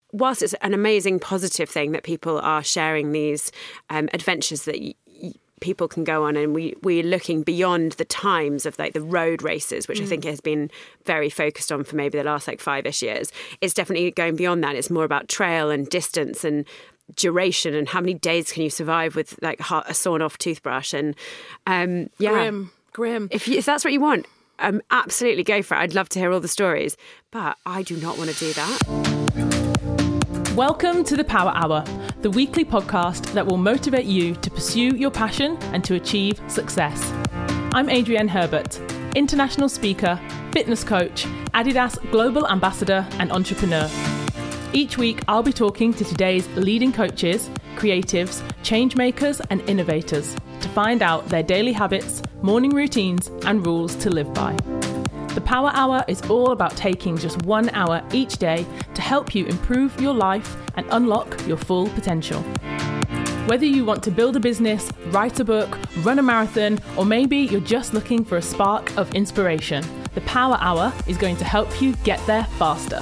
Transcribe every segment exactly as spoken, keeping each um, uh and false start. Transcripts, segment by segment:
whilst it's an amazing positive thing that people are sharing these um, adventures that y- y- people can go on, and we, we're looking beyond the times of like the road races, which mm. I think has been very focused on for maybe the last like five-ish years. It's definitely going beyond that. It's more about trail and distance and duration and how many days can you survive with like a sawn off toothbrush. And um, yeah, Grim, grim. If, you, if that's what you want, um, absolutely go for it. I'd love to hear all the stories, but I do not want to do that. Welcome to the Power Hour, the weekly podcast that will motivate you to pursue your passion and to achieve success. I'm Adrienne Herbert, international speaker, fitness coach, Adidas global ambassador and entrepreneur. Each week, I'll be talking to today's leading coaches, creatives, change makers and innovators to find out their daily habits, morning routines and rules to live by. The Power Hour is all about taking just one hour each day to help you improve your life and unlock your full potential. Whether you want to build a business, write a book, run a marathon, or maybe you're just looking for a spark of inspiration, the Power Hour is going to help you get there faster.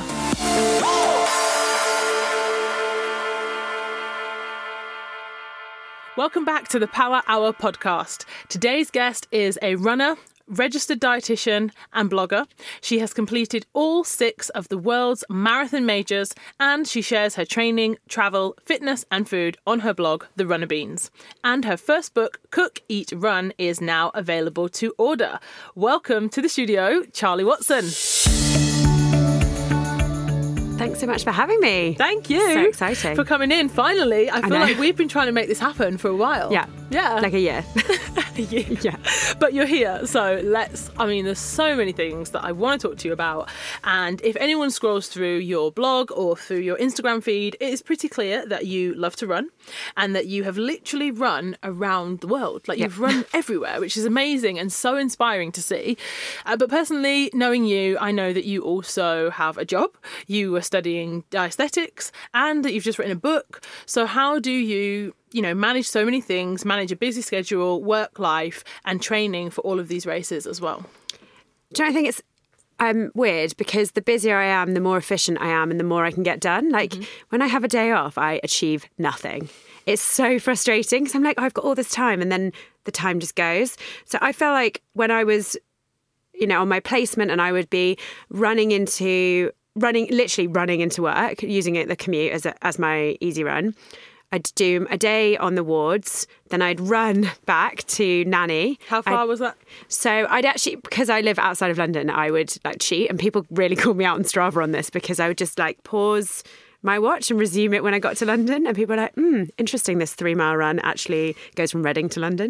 Welcome back to the Power Hour podcast. Today's guest is a runner, registered dietitian and blogger. She has completed all six of the world's marathon majors, and she shares her training, travel, fitness and food on her blog, The Runner Beans. And her first book, Cook, Eat, Run, is now available to order. Welcome to the studio, Charlie Watson. Thanks so much for having me. Thank you. So exciting. For coming in, finally. I feel I like we've been trying to make this happen for a while. Yeah. Yeah. Like a year. yeah. yeah. But you're here, so let's, I mean, there's so many things that I want to talk to you about. And if anyone scrolls through your blog or through your Instagram feed, it is pretty clear that you love to run and that you have literally run around the world. Like, yep. You've run everywhere, which is amazing and so inspiring to see. Uh, but personally, knowing you, I know that you also have a job. You were studying aesthetics and that you've just written a book. So how do you, you know, manage so many things, manage a busy schedule, work life and training for all of these races as well? Do you know, I think it's um, weird because the busier I am, the more efficient I am and the more I can get done. Like mm-hmm. when I have a day off, I achieve nothing. It's so frustrating because I'm like, oh, I've got all this time and then the time just goes. So I feel like when I was, you know, on my placement and I would be running into, running, literally running into work, using it, the commute as a, as my easy run. I'd do a day on the wards, then I'd run back to nanny. How far I'd, was that? So I'd actually, because I live outside of London, I would like cheat, and people really called me out on Strava on this because I would just like pause my watch and resume it when I got to London, and people were like, hmm, interesting, this three mile run actually goes from Reading to London.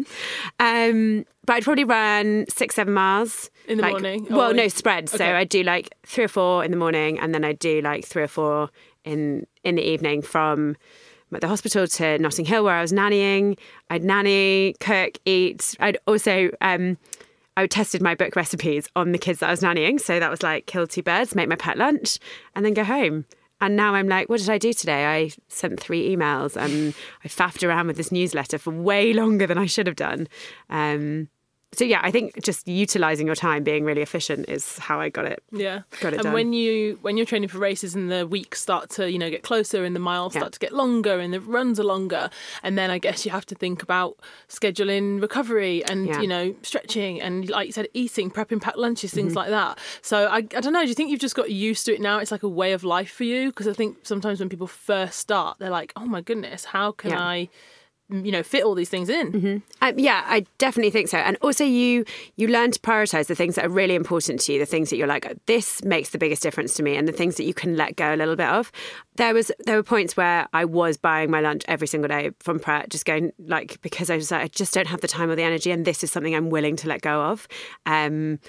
Um, but I'd probably run six, seven miles. In the like, morning? Well, or... no, spread. Okay. So I'd do like three or four in the morning, and then I'd do like three or four in in the evening from at the hospital to Notting Hill where I was nannying. I'd nanny, cook, eat. I'd also, um, I tested my book recipes on the kids that I was nannying. So that was like kill two birds, make my pet lunch and then go home. And now I'm like, what did I do today? I sent three emails and I faffed around with this newsletter for way longer than I should have done. Um, So yeah, I think just utilising your time, being really efficient is how I got it. Yeah, got it and done. when you when you're training for races and the weeks start to you know get closer and the miles Yeah. start to get longer and the runs are longer, and then I guess you have to think about scheduling recovery and Yeah. you know stretching and like you said, eating, prepping packed lunches, things Mm-hmm. like that. So I I don't know. Do you think you've just got used to it now? It's like a way of life for you? Because I think sometimes when people first start, they're like, oh my goodness, how can Yeah. I you know fit all these things in? Mm-hmm. Um, yeah, I definitely think so. And also you you learn to prioritise the things that are really important to you, the things that you're like, this makes the biggest difference to me, and the things that you can let go a little bit of. There was there were points where I was buying my lunch every single day from Pret, just going like, because I was like, I just don't have the time or the energy, and this is something I'm willing to let go of. Um,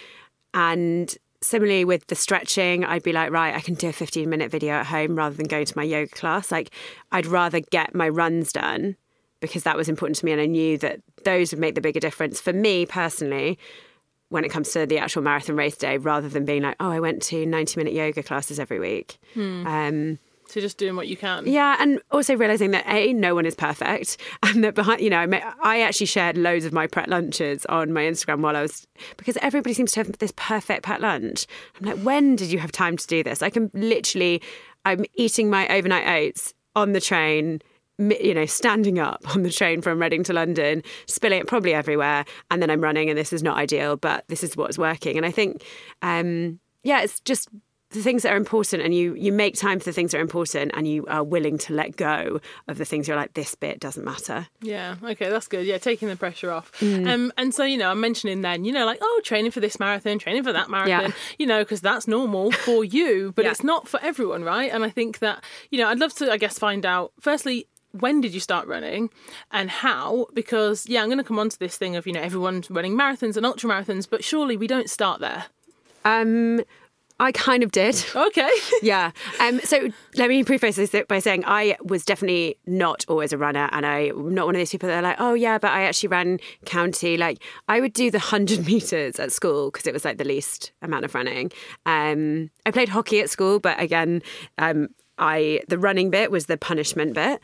and similarly with the stretching, I'd be like, right, I can do a fifteen minute video at home rather than going to my yoga class. Like, I'd rather get my runs done because that was important to me, and I knew that those would make the bigger difference for me personally when it comes to the actual marathon race day, rather than being like, oh, I went to ninety minute yoga classes every week. Hmm. Um, So just doing what you can. yeah, and also realising that, A, no one is perfect, and that behind, you know, I actually shared loads of my Pret lunches on my Instagram while I was, because everybody seems to have this perfect Pret lunch. I'm like, when did you have time to do this? I can literally, I'm eating my overnight oats on the train, you know, standing up on the train from Reading to London, spilling it probably everywhere, and then I'm running, and this is not ideal, but this is what's working. And I think, um, yeah, it's just the things that are important, and you you make time for the things that are important, and you are willing to let go of the things you're like, this bit doesn't matter. Yeah, okay, that's good. Yeah, taking the pressure off. Mm. Um, and so, you know, I'm mentioning then, you know, like, oh, training for this marathon, training for that marathon, yeah. you know, because that's normal for you, but yeah. it's not for everyone, right? And I think that, you know, I'd love to, I guess, find out, firstly, when did you start running and how? Because, yeah, I'm going to come on to this thing of, you know, everyone's running marathons and ultra marathons, but surely we don't start there. Um... I kind of did. Okay. Yeah. Um, so let me preface this by saying I was definitely not always a runner, and I'm not one of those people that are like, oh yeah, but I actually ran county. Like I would do the one hundred metres at school because it was like the least amount of running. Um, I played hockey at school, but again, um, I the running bit was the punishment bit.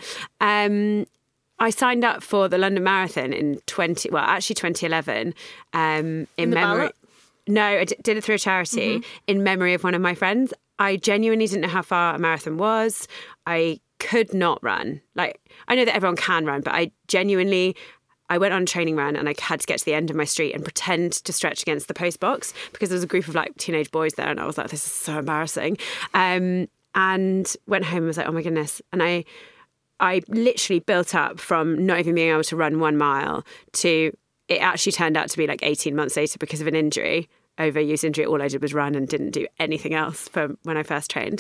Um, I signed up for the London Marathon in twenty well, actually twenty eleven um, in, in memory. Ballot? No, I d- did it through a charity mm-hmm. in memory of one of my friends. I genuinely didn't know how far a marathon was. I could not run. Like, I know that everyone can run, but I genuinely, I went on a training run and I had to get to the end of my street and pretend to stretch against the post box because there was a group of like teenage boys there, and I was like, this is so embarrassing. Um, and went home and was like, oh my goodness. And I, I literally built up from not even being able to run one mile to it actually turned out to be like eighteen months later because of an injury, overuse injury. All I did was run and didn't do anything else from when I first trained.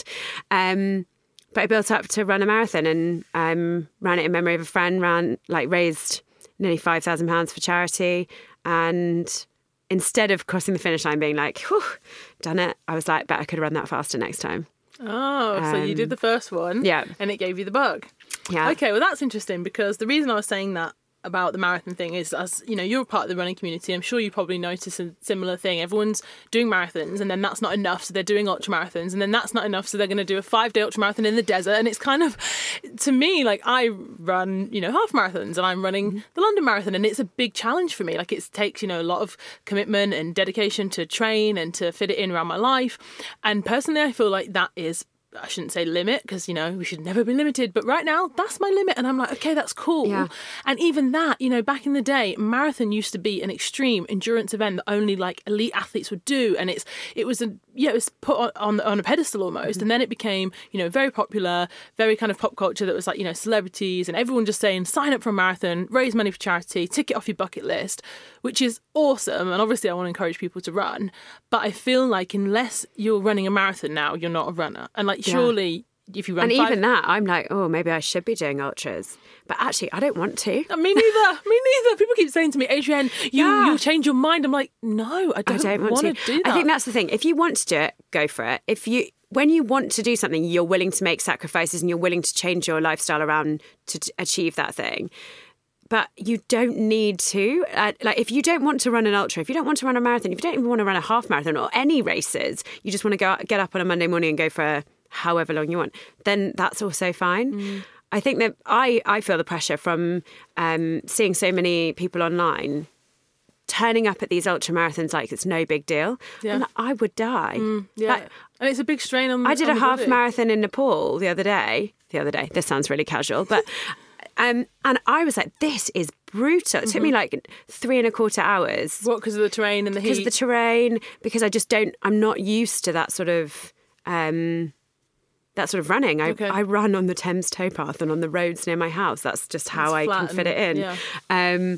Um, but I built up to run a marathon and um, ran it in memory of a friend, ran, like raised nearly five thousand pounds for charity. And instead of crossing the finish line being like, whew, done it, I was like, bet I could run that faster next time. Oh, um, so you did the first one. Yeah. And it gave you the bug. Yeah. Okay, well, that's interesting because the reason I was saying that about the marathon thing is, as you know, you're a part of the running community. I'm sure you probably notice a similar thing. Everyone's doing marathons, and then that's not enough, so they're doing ultra marathons, and then that's not enough, so they're going to do a five day ultra marathon in the desert. And it's kind of, to me, like I run, you know, half marathons, and I'm running mm-hmm. the London Marathon, and it's a big challenge for me. Like it takes, you know, a lot of commitment and dedication to train and to fit it in around my life. And personally, I feel like that is, I shouldn't say limit because, you know, we should never be limited. But right now, that's my limit. And I'm like, okay, that's cool. Yeah. And even that, you know, back in the day, marathon used to be an extreme endurance event that only like elite athletes would do. And it's it was a yeah, it was put on, on, on a pedestal almost. Mm-hmm. And then it became, you know, very popular, very kind of pop culture that was like, you know, celebrities and everyone just saying, sign up for a marathon, raise money for charity, tick it off your bucket list, which is awesome. And obviously I want to encourage people to run. But I feel like unless you're running a marathon now, you're not a runner. And like, surely yeah. if you run and five... even that, I'm like, oh, maybe I should be doing ultras, but actually I don't want to. Me neither. Me neither. People keep saying to me, Adrienne, you yeah. you'll change your mind. I'm like, no, I don't, I don't want, want to do that. I think that's the thing. If you want to do it, go for it. If you when you want to do something, you're willing to make sacrifices and you're willing to change your lifestyle around to t- achieve that thing. But you don't need to. Uh, like, if you don't want to run an ultra, if you don't want to run a marathon, if you don't even want to run a half marathon or any races, you just want to go out, get up on a Monday morning and go for a however long you want, then that's also fine. Mm. I think that I, I feel the pressure from um, seeing so many people online turning up at these ultra marathons like it's no big deal. Yeah. Like, I would die. Mm, yeah. Like, and it's a big strain on the I did a half body. marathon in Nepal the other day. The other day. This sounds really casual, but... Um, and I was like, this is brutal. It took mm-hmm. me like three and a quarter hours. What, because of the terrain and the heat? Because of the terrain, because I just don't, I'm not used to that sort of, um, that sort of running. I, okay. I run on the Thames towpath and on the roads near my house. That's just how I can fit it in. Yeah. Um,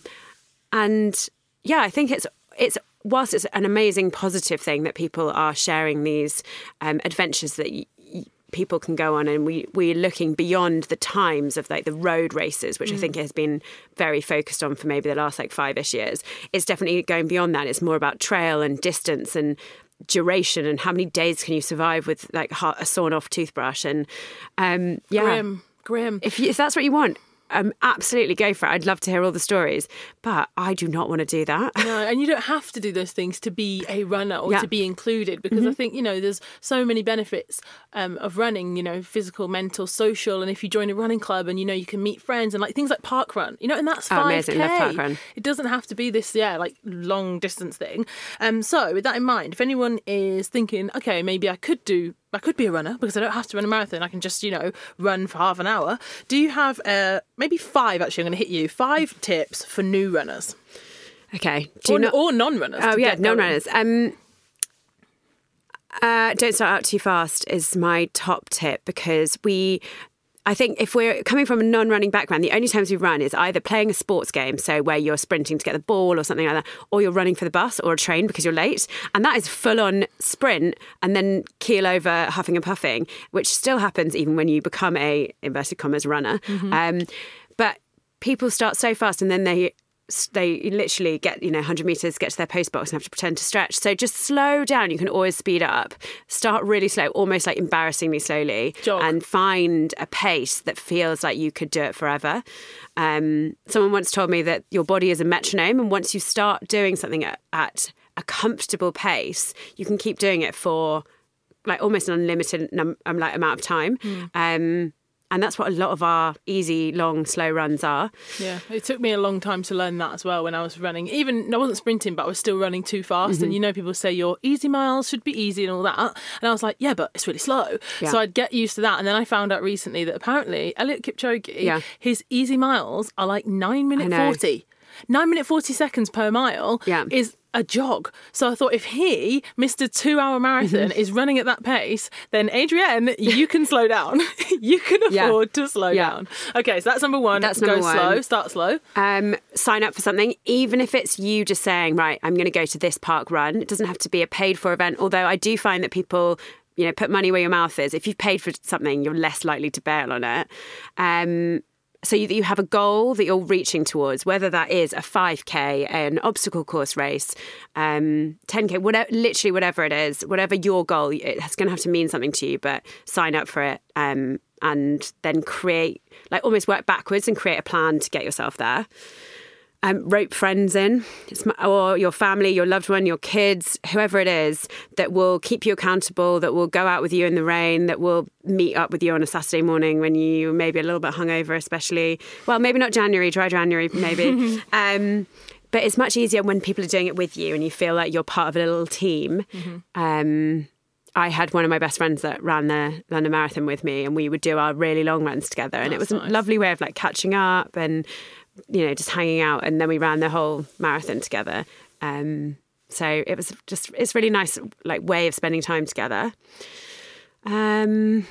and yeah, I think it's, it's, whilst it's an amazing positive thing that people are sharing these um, adventures that y- people can go on, and we, we're looking beyond the times of like the road races, which mm. I think has been very focused on for maybe the last like five-ish years. It's definitely going beyond that. It's more about trail and distance and duration and how many days can you survive with like a sawn off toothbrush and um, yeah. Grim, grim. If, you, if that's what you want, Um, absolutely go for it. I'd love to hear all the stories, but I do not want to do that. No, and you don't have to do those things to be a runner or yeah. to be included, because mm-hmm. I think, you know, there's so many benefits um, of running, you know, physical, mental, social, and if you join a running club and, you know, you can meet friends and like things like parkrun, you know, and that's oh, five K. Amazing, love parkrun. It doesn't have to be this, yeah, like long distance thing. Um, so with that in mind, if anyone is thinking, okay, maybe I could do I could be a runner because I don't have to run a marathon. I can just, you know, run for half an hour. Do you have uh, maybe five, actually, I'm going to hit you, five tips for new runners? Okay. Do or, you not... or non-runners. Oh, yeah, non-runners. Um, uh, don't start out too fast is my top tip, because we... I think if we're coming from a non-running background, the only times we run is either playing a sports game, so where you're sprinting to get the ball or something like that, or you're running for the bus or a train because you're late. And that is full-on sprint and then keel over huffing and puffing, which still happens even when you become a, inverted commas, runner. Mm-hmm. Um, but people start so fast and then they... they literally get, you know, one hundred metres, get to their post box and have to pretend to stretch. So just slow down. You can always speed up. Start really slow, almost like embarrassingly slowly. Jog. And find a pace that feels like you could do it forever. Um, someone once told me that your body is a metronome, and once you start doing something at, at a comfortable pace, you can keep doing it for like almost an unlimited num- um, like amount of time. Mm. Um And that's what a lot of our easy, long, slow runs are. Yeah, it took me a long time to learn that as well when I was running. Even, I wasn't sprinting, but I was still running too fast. Mm-hmm. And, you know, people say your easy miles should be easy and all that. And I was like, yeah, but it's really slow. Yeah. So I'd get used to that. And then I found out recently that apparently Eliud Kipchoge, yeah. his easy miles are like nine minute forty. nine minute forty seconds per mile yeah. is a jog. So I thought if he, Mister two hour marathon, is running at that pace, then Adrienne, you can slow down. You can afford yeah. to slow yeah. down. Okay, so that's number one. That's Go number one. slow, start slow. Um, sign up for something, even if it's you just saying, right, I'm going to go to this park run. It doesn't have to be a paid for event, although I do find that people, you know, put money where your mouth is. If you've paid for something, you're less likely to bail on it. Um, So you, you have a goal that you're reaching towards, whether that is a five K, an obstacle course race, um, ten K, whatever, literally whatever it is, whatever your goal, it's going to have to mean something to you, but sign up for it um, and then create, like almost work backwards and create a plan to get yourself there. Um, rope friends in, or your family, your loved one, your kids, whoever it is, that will keep you accountable, that will go out with you in the rain, that will meet up with you on a Saturday morning when you may be a little bit hungover, especially. Well, maybe not January, dry January, maybe. um, but it's much easier when people are doing it with you and you feel like you're part of a little team. Mm-hmm. Um, I had one of my best friends that ran the London Marathon with me, and we would do our really long runs together. And That's it was nice. A lovely way of like catching up and, you know, just hanging out. And then we ran the whole marathon together. Um, so it was just, it's really nice, like, way of spending time together. Um,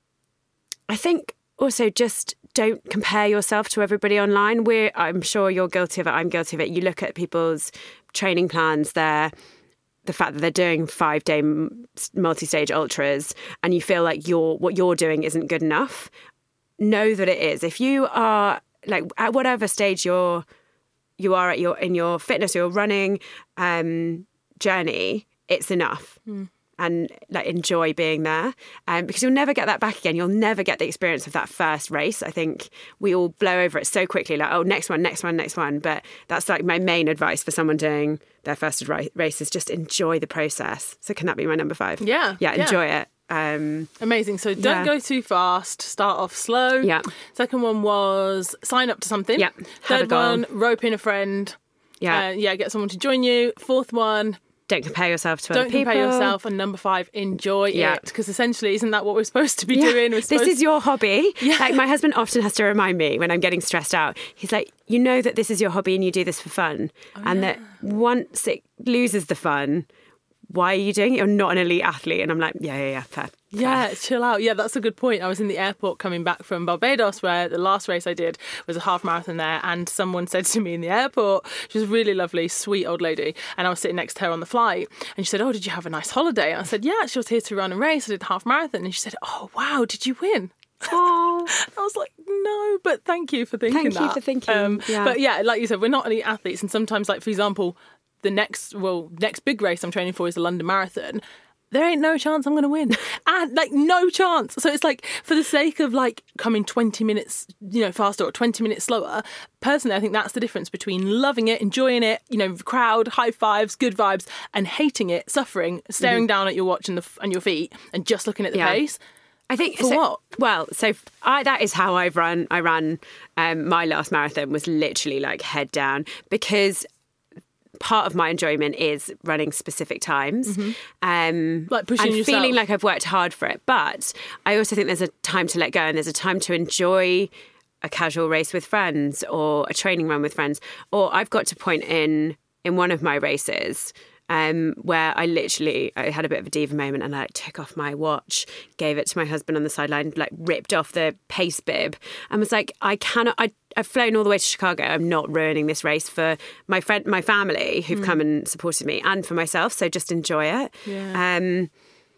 I think also just don't compare yourself to everybody online. We're, I'm sure you're guilty of it. I'm guilty of it. You look at people's training plans, their, the fact that they're doing five day multi-stage ultras, and you feel like you're, what you're doing isn't good enough. Know that it is. If you are, like, at whatever stage you're you are at your in your fitness, your running um, journey, it's enough. Mm. And like enjoy being there, um, because you'll never get that back again. You'll never get the experience of that first race. I think we all blow over it so quickly, like, oh, next one, next one, next one. But that's like my main advice for someone doing their first race is just enjoy the process. So can that be my number five? Yeah, yeah, enjoy yeah. it. Um, Amazing. So don't yeah. go too fast. Start off slow. Yeah. Second one was sign up to something. Yeah. Third one, rope in a friend. Yeah. Uh, yeah. Get someone to join you. Fourth one, don't compare yourself to don't other people. Don't compare yourself. And number five, enjoy yeah. it. Because essentially, isn't that what we're supposed to be yeah. doing? We're this is your hobby. Yeah. Like, my husband often has to remind me when I'm getting stressed out. He's like, you know that this is your hobby and you do this for fun. Oh, and yeah. that once it loses the fun, why are you doing it? You're not an elite athlete. And I'm like, yeah, yeah, yeah, fair. fair. Yeah, chill out. Yeah, that's a good point. I was in the airport coming back from Barbados, where the last race I did was a half marathon there, and someone said to me in the airport, she was a really lovely, sweet old lady, and I was sitting next to her on the flight, and she said, oh, did you have a nice holiday? And I said, yeah, she was here to run a race. I did a half marathon. And she said, oh, wow, did you win? Oh, I was like, no, but thank you for thinking thank that. Thank you for thinking. Um, yeah. But yeah, like you said, we're not elite athletes, and sometimes, like, for example, the next, well, next big race I'm training for is the London Marathon. There ain't no chance I'm going to win. And, like, no chance. So it's like, for the sake of, like, coming twenty minutes, you know, faster or twenty minutes slower, personally, I think that's the difference between loving it, enjoying it, you know, crowd, high fives, good vibes, and hating it, suffering, staring mm-hmm. down at your watch and, the, and your feet, and just looking at the yeah. pace. I think for so, what? Well, so I, that is how I've run. I ran um, my last marathon was literally like head down, because part of my enjoyment is running specific times, Mm-hmm. um, Like pushing and yourself. feeling like I've worked hard for it. But I also think there's a time to let go, and there's a time to enjoy a casual race with friends or a training run with friends. Or I've got to a point in in one of my races um, where I literally I had a bit of a diva moment, and I like, took off my watch, gave it to my husband on the sideline, like ripped off the pace bib, and was like, I cannot. I, I've flown all the way to Chicago. I'm not ruining this race for my friend, my family who've mm. come and supported me, and for myself. So just enjoy it. Yeah. Um,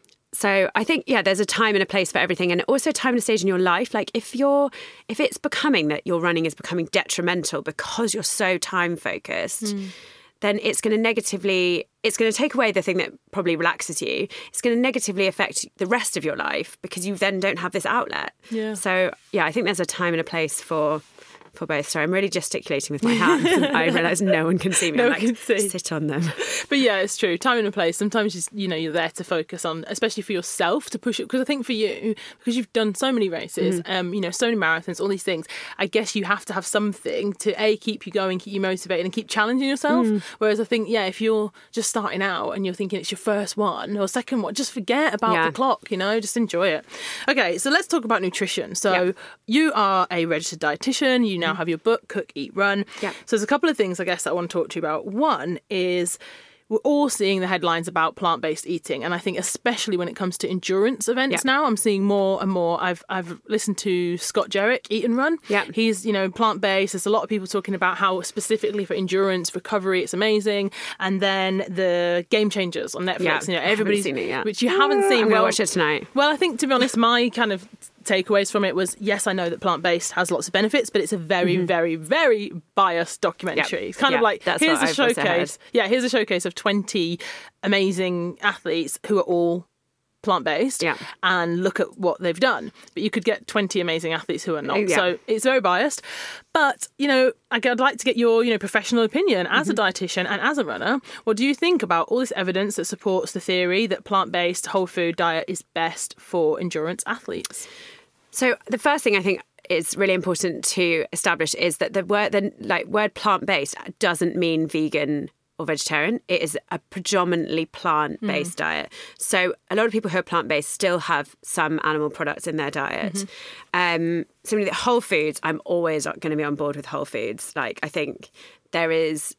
So I think, yeah, there's a time and a place for everything, and also a time and a stage in your life. Like if you're, if it's becoming that your running is becoming detrimental because you're so time focused, mm. then it's going to negatively, it's going to take away the thing that probably relaxes you. It's going to negatively affect the rest of your life because you then don't have this outlet. Yeah. So yeah, I think there's a time and a place for for both. Sorry, I'm really gesticulating with my hands. And I realise no one can see me. No I one like can see. Sit on them. But yeah, it's true. Time and a place. Sometimes you, you know you're there to focus on, especially for yourself, to push it. Because I think for you, because you've done so many races, mm. um, you know, so many marathons, all these things. I guess you have to have something to a keep you going, keep you motivated, and keep challenging yourself. Mm. Whereas I think, yeah, if you're just starting out and you're thinking it's your first one or second one, just forget about yeah. the clock. You know, just enjoy it. Okay, so let's talk about nutrition. So yeah. you are a registered dietitian. You now mm. have your book, Cook, Eat, Run. Yeah. So there's a couple of things I guess that I want to talk to you about. One is we're all seeing the headlines about plant-based eating, and I think especially when it comes to endurance events yeah. now, I'm seeing more and more. I've I've listened to Scott Jerick, Eat and Run. Yeah. He's, you know, plant-based. There's a lot of people talking about how specifically for endurance recovery it's amazing. And then the Game Changers on Netflix. Yeah. You know, everybody's seen it yet. which you haven't seen. I'm gonna well, watch it tonight. Well, I think to be honest, my kind of takeaways from it was, yes, I know that plant-based has lots of benefits, but it's a very, mm-hmm. very, very biased documentary. Yep. It's kind yep. of like, That's here's a I've showcase. Yeah, here's a showcase of twenty amazing athletes who are all plant-based yeah. and look at what they've done. But you could get twenty amazing athletes who are not. Yeah. So it's very biased. But, you know, I'd like to get your, you know, professional opinion as mm-hmm. a dietitian and as a runner. What do you think about all this evidence that supports the theory that plant-based whole food diet is best for endurance athletes? So the first thing I think is really important to establish is that the word, the like word plant-based doesn't mean vegan or vegetarian. It is a predominantly plant-based mm. diet. So a lot of people who are plant-based still have some animal products in their diet. Mm-hmm. Um, so with whole foods, I'm always going to be on board with whole foods. Like I think there is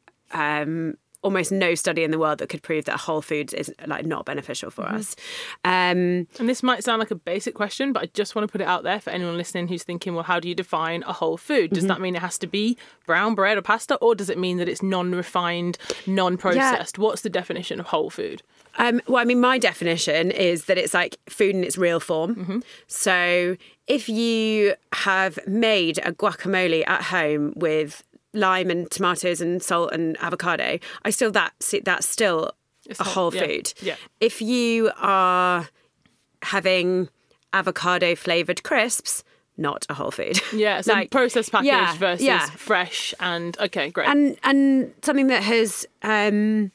um, almost no study in the world that could prove that whole foods is like not beneficial for mm-hmm. us. Um, and this might sound like a basic question, but I just want to put it out there for anyone listening who's thinking, well, how do you define a whole food? Does mm-hmm. that mean it has to be brown bread or pasta, or does it mean that it's non-refined, non-processed? Yeah. What's the definition of whole food? Um, well, I mean, my definition is that it's like food in its real form. Mm-hmm. So if you have made a guacamole at home with lime and tomatoes and salt and avocado, I still that that's still it's a whole, whole yeah, food. Yeah. If you are having avocado flavored crisps, not a whole food. Yeah, so like, processed package yeah, versus yeah. fresh and okay, great. And and something that has um,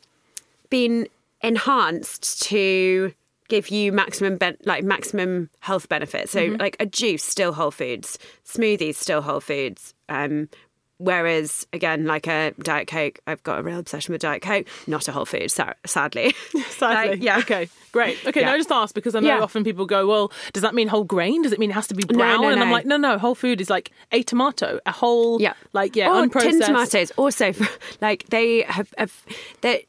been enhanced to give you maximum ben- like maximum health benefits. So mm-hmm. like a juice, still whole foods. Smoothies, still whole foods. Um, Whereas, again, like a Diet Coke, I've got a real obsession with Diet Coke, not a whole food, sadly. Sadly. Like, yeah. Okay, great. Okay, yeah. no, I just asked because I know yeah. often people go, well, does that mean whole grain? Does it mean it has to be brown? No, no, and no. I'm like, no, no, whole food is like a tomato, a whole, yeah. like, yeah, or unprocessed. Tin tomatoes, also, like, they have, have they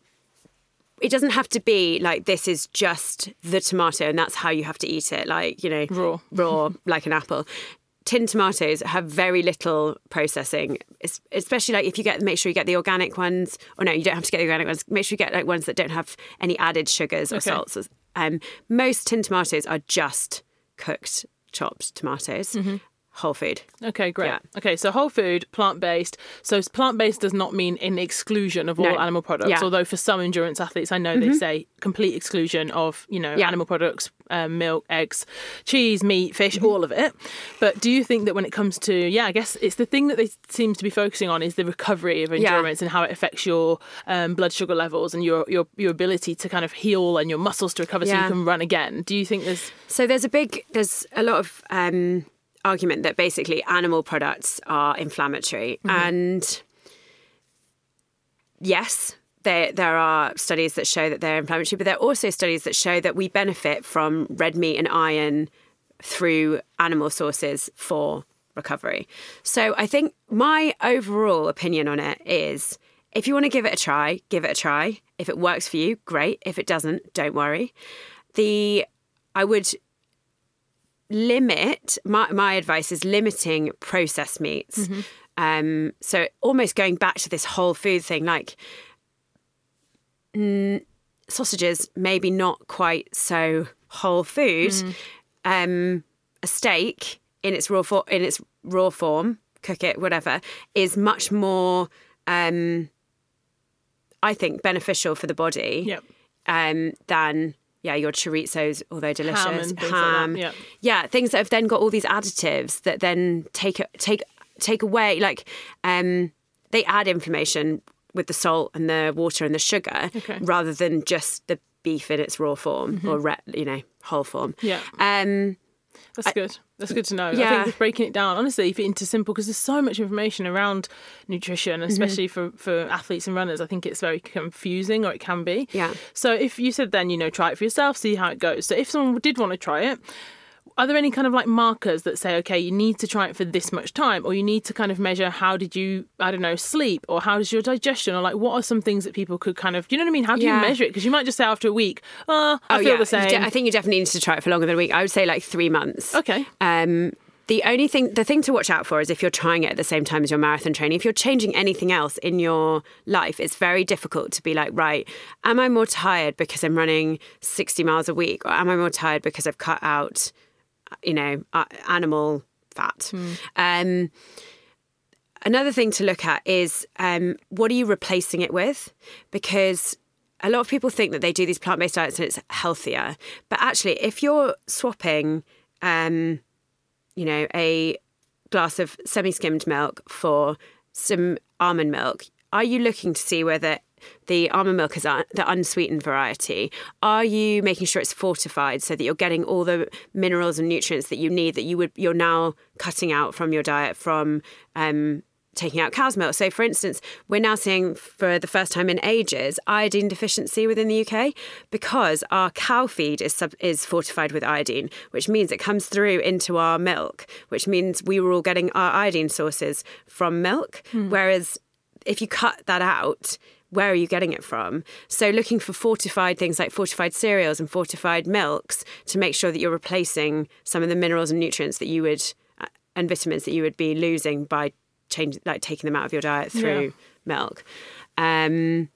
it doesn't have to be like this is just the tomato and that's how you have to eat it, like, you know, raw, raw like an apple. Tin tomatoes have very little processing, especially like if you get, make sure you get the organic ones, or no, you don't have to get the organic ones. Make sure you get like ones that don't have any added sugars or okay. salts. Um, most tin tomatoes are just cooked, chopped tomatoes. Mm-hmm. Whole food. Okay, great. Yeah. Okay, so whole food, plant-based. So plant-based does not mean in exclusion of all no. animal products, yeah. although for some endurance athletes, I know mm-hmm. they say complete exclusion of, you know, yeah. animal products, um, milk, eggs, cheese, meat, fish, mm-hmm. all of it. But do you think that when it comes to, yeah, I guess it's the thing that they seem to be focusing on is the recovery of endurance yeah. and how it affects your um, blood sugar levels and your, your, your ability to kind of heal and your muscles to recover yeah. so you can run again. Do you think there's... So there's a big, there's a lot of... Um... argument that basically animal products are inflammatory mm-hmm. and yes, there there are studies that show that they're inflammatory, but there are also studies that show that we benefit from red meat and iron through animal sources for recovery. So I think my overall opinion on it is, if you want to give it a try, give it a try. If it works for you, great. If it doesn't, don't worry. The I would limit, my, my advice is limiting processed meats. Mm-hmm. Um, so almost going back to this whole food thing, like mm, sausages, maybe not quite so whole food. Mm. Um, a steak in its raw for, in its raw form, cook it, whatever, is much more, um, I think, beneficial for the body. Yep. Um, than yeah, your chorizos, although delicious, ham, and things ham, like that. Yep. yeah, things that have then got all these additives that then take take take away, like um, they add inflammation with the salt and the water and the sugar, okay. rather than just the beef in its raw form mm-hmm. or re- you know whole form. Yeah. Um, That's good. That's good to know. Yeah. I think just breaking it down, honestly, into simple, because there's so much information around nutrition, especially mm-hmm. for, for athletes and runners. I think it's very confusing, or it can be. Yeah. So if you said then, you know, try it for yourself, see how it goes. So if someone did want to try it, are there any kind of like markers that say, okay, you need to try it for this much time, or you need to kind of measure how did you, I don't know, sleep, or how does your digestion, or like what are some things that people could kind of, do you know what I mean? How do yeah. you measure it? Because you might just say after a week, oh, I oh, feel yeah. the same. I think you definitely need to try it for longer than a week. I would say like three months. Okay. Um, the only thing, the thing to watch out for is if you're trying it at the same time as your marathon training. If you're changing anything else in your life, it's very difficult to be like, right, am I more tired because I'm running sixty miles a week, or am I more tired because I've cut out, you know, uh, animal fat? Mm. Um, another thing to look at is um, what are you replacing it with? Because a lot of people think that they do these plant-based diets and it's healthier. But actually, if you're swapping, um, you know, a glass of semi-skimmed milk for some almond milk, are you looking to see whether the almond milk is un- the unsweetened variety? Are you making sure it's fortified so that you're getting all the minerals and nutrients that you need, that you would you're now cutting out from your diet from um, taking out cow's milk? So, for instance, we're now seeing for the first time in ages iodine deficiency within the U K because our cow feed is sub- is fortified with iodine, which means it comes through into our milk, which means we were all getting our iodine sources from milk, hmm. whereas if you cut that out, where are you getting it from? So looking for fortified things like fortified cereals and fortified milks to make sure that you're replacing some of the minerals and nutrients that you would, uh, and vitamins that you would be losing by changing, like taking them out of your diet through yeah. milk. Um,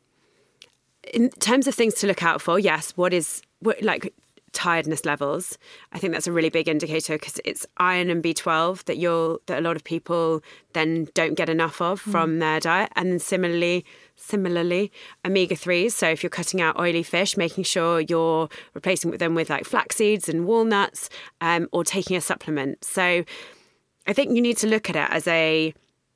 in terms of things to look out for, yes, what is, what, like tiredness levels. I think that's a really big indicator because it's iron and B twelve that you'll that a lot of people then don't get enough of mm. from their diet. And then similarly, similarly, omega threes. So if you're cutting out oily fish, making sure you're replacing them with like flax seeds and walnuts, um, or taking a supplement. So I think you need to look at it as a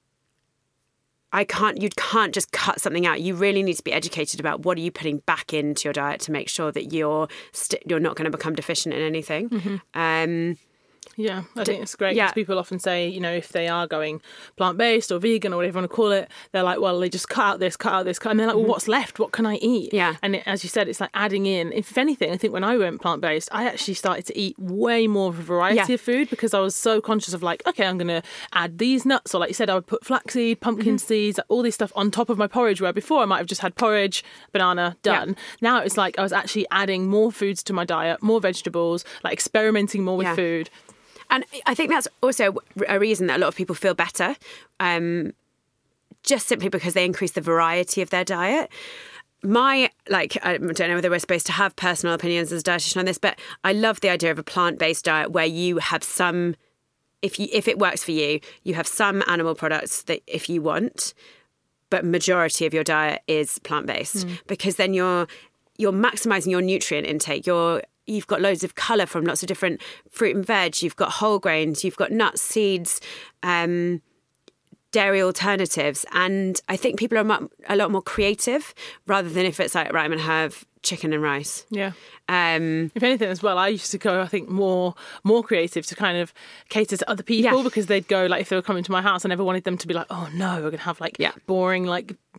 I can't, you can't just cut something out. You really need to be educated about what are you putting back into your diet to make sure that you're st- you're not going to become deficient in anything. Mm-hmm. Um, yeah, I think it's great because yeah. people often say, you know, if they are going plant-based or vegan or whatever you want to call it, they're like, well, they just cut out this, cut out this, cut, and they're like, well, mm-hmm. what's left? What can I eat? Yeah. And it, as you said, it's like adding in. If anything, I think when I went plant-based, I actually started to eat way more of a variety yeah. of food because I was so conscious of like, okay, I'm going to add these nuts. Or like you said, I would put flaxseed, pumpkin mm-hmm. seeds, all this stuff on top of my porridge, where before I might have just had porridge, banana, done. Yeah. Now it's like I was actually adding more foods to my diet, more vegetables, like experimenting more with yeah. food. And I think that's also a reason that a lot of people feel better, um, just simply because they increase the variety of their diet. My, like, I don't know whether we're supposed to have personal opinions as a dietitian on this, but I love the idea of a plant-based diet where you have some, if you if it works for you, you have some animal products that if you want, but majority of your diet is plant-based mm. because then you're you're maximising your nutrient intake. You're You've got loads of colour from lots of different fruit and veg. You've got whole grains. You've got nuts, seeds, um, dairy alternatives. And I think people are mu- a lot more creative rather than if it's like, right, I'm going to have chicken and rice. Yeah. Um, if anything as well, I used to go, I think, more more creative to kind of cater to other people yeah. because they'd go, like, if they were coming to my house, I never wanted them to be like, oh, no, we're going to have, like, yeah. boring, like,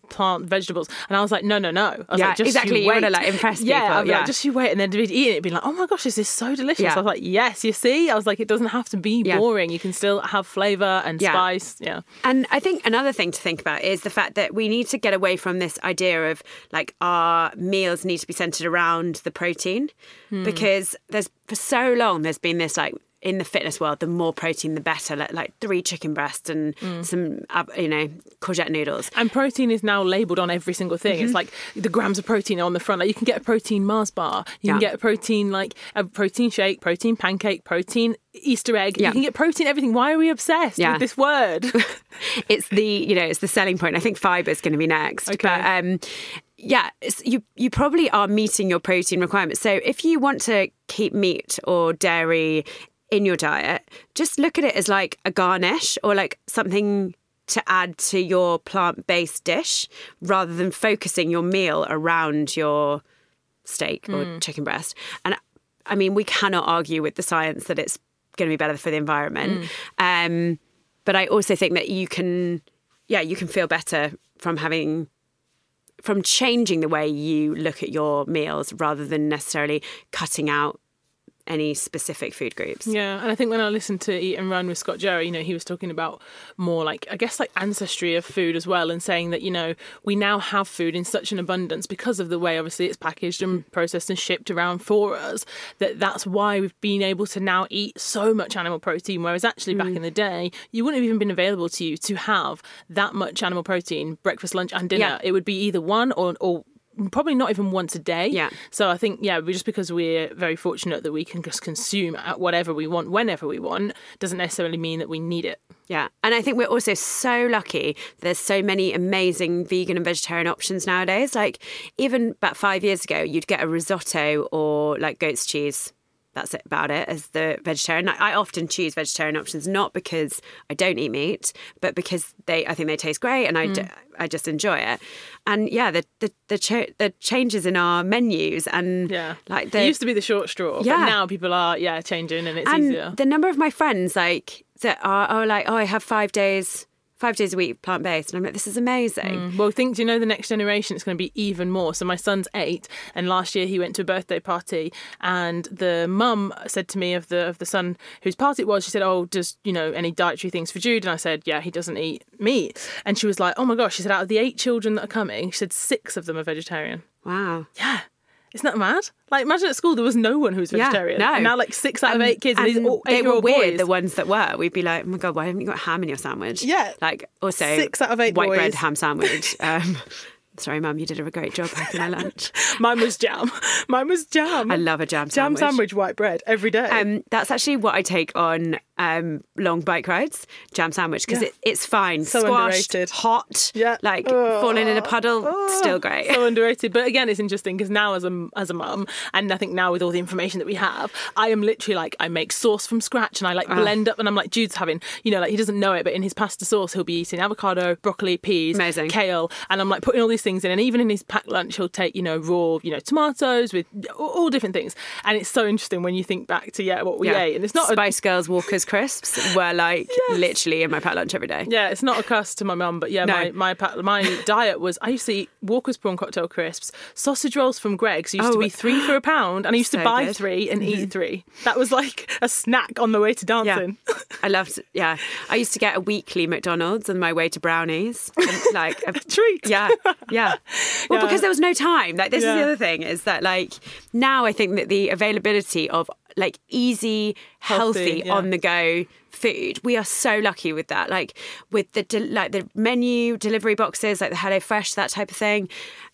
plant vegetables. And I was like, no, no, no. I was yeah, like, just exactly. You, you wait. want to like impress yeah, people. I was yeah, like, just you wait. And then they'd eat it, it'd be like, oh my gosh, this is so delicious. Yeah. I was like, yes, you see? I was like, it doesn't have to be Yeah. boring. You can still have flavour and Yeah. spice. Yeah. And I think another thing to think about is the fact that we need to get away from this idea of like our meals need to be centered around the protein, Hmm. because there's for so long there's been this like, in the fitness world, the more protein, the better. Like, like three chicken breasts and Hmm. some, uh, you know, courgette noodles. And protein is now labelled on every single thing. Mm-hmm. It's like the grams of protein on the front. Like you can get a protein Mars bar. You Yeah. can get a protein like a protein shake, protein pancake, protein Easter egg. Yeah. You can get protein everything. Why are we obsessed Yeah. with this word? It's the, you know, it's the selling point. I think fibre is going to be next. Okay. But um, yeah, it's, you you probably are meeting your protein requirements. So if you want to keep meat or dairy in your diet, just look at it as like a garnish or like something to add to your plant-based dish, rather than focusing your meal around your steak or Mm. chicken breast. And I mean, we cannot argue with the science that it's going to be better for the environment. Mm. Um, but I also think that you can, yeah, you can feel better from having, from changing the way you look at your meals rather than necessarily cutting out any specific food groups. Yeah, and I think when I listened to Eat and Run with Scott Jerry, you know, he was talking about more like, I guess, like ancestry of food as well, and saying that, you know, we now have food in such an abundance because of the way, obviously, it's packaged and processed and shipped around for us, that that's why we've been able to now eat so much animal protein, whereas actually back in the day, you wouldn't have even been available to you to have that much animal protein, breakfast, lunch and dinner. Yeah. It would be either one or, or probably not even once a day. Yeah. So I think, yeah, just because we're very fortunate that we can just consume at whatever we want, whenever we want, doesn't necessarily mean that we need it. Yeah. And I think we're also so lucky there's so many amazing vegan and vegetarian options nowadays. Like even about five years ago, you'd get a risotto or like goat's cheese. That's it about it as the vegetarian. I often choose vegetarian options, not because I don't eat meat, but because they, I think they taste great and I, mm. d- I just enjoy it. And yeah, the the the, ch- the changes in our menus and yeah, like the, it used to be the short straw, yeah. but now people are yeah changing and it's and easier. The number of my friends like that are, are like, oh, I have five days. Five days a week, plant-based. And I'm like, this is amazing. Mm. Well, think, do you know the next generation, it's going to be even more. So my son's eight, and last year he went to a birthday party, and the mum said to me of the of the son whose party it was, she said, oh, does, you know, any dietary things for Jude? And I said, yeah, he doesn't eat meat. And she was like, oh my gosh, she said, out of the eight children that are coming, she said six of them are vegetarian. Wow. Yeah. Isn't that mad? Like, imagine at school there was no one who was vegetarian. Yeah, no. And now, like, six out of eight kids, and, and these all they were eight-year-old weird, boys. the ones that were. We'd be like, oh my God, why haven't you got ham in your sandwich? Yeah. Like, also, six out of eight white boys. bread ham sandwich. Um, sorry, Mum, you did a great job packing my lunch. Mine was jam. Mine was jam. I love a jam Jam sandwich. sandwich, white bread, every day. Um, that's actually what I take on um, long bike rides, jam sandwich, because Yeah. it, it's fine. So Squashed, underrated. hot, Yeah. like Oh. falling in a puddle, Oh. still great. So underrated. But again, it's interesting because now as a, as a mum, and I think now with all the information that we have, I am literally like, I make sauce from scratch and I like blend up, and I'm like, Jude's having, you know, like he doesn't know it, but in his pasta sauce, he'll be eating avocado, broccoli, peas, Amazing. kale. And I'm like putting all these things in. And even in his packed lunch, he'll take, you know, raw, you know, tomatoes with all, all different things. And it's so interesting when you think back to, yeah, what we Yeah. ate. And it's not a, Spice Girls Walker's crisps were like Yes. literally in my packed lunch every day. yeah, it's not a curse to my mum, but yeah, No. my my pa- my diet was, I used to eat Walker's prawn cocktail crisps, sausage rolls from Greg's used to Oh. be three for a pound, and I used to So buy good. three and eat three. That was like a snack on the way to dancing. Yeah. I loved, yeah. I used to get a weekly McDonald's on my way to Brownies. And, like a Treat. Yeah, yeah. Well, Yeah. because there was no time. Like, this Yeah. is the other thing, is that, like, now I think that the availability of, like, easy, healthy, Healthy, yeah. on-the-go food, we are so lucky with that. Like, with the, de- like, the menu delivery boxes, like the HelloFresh, that type of thing.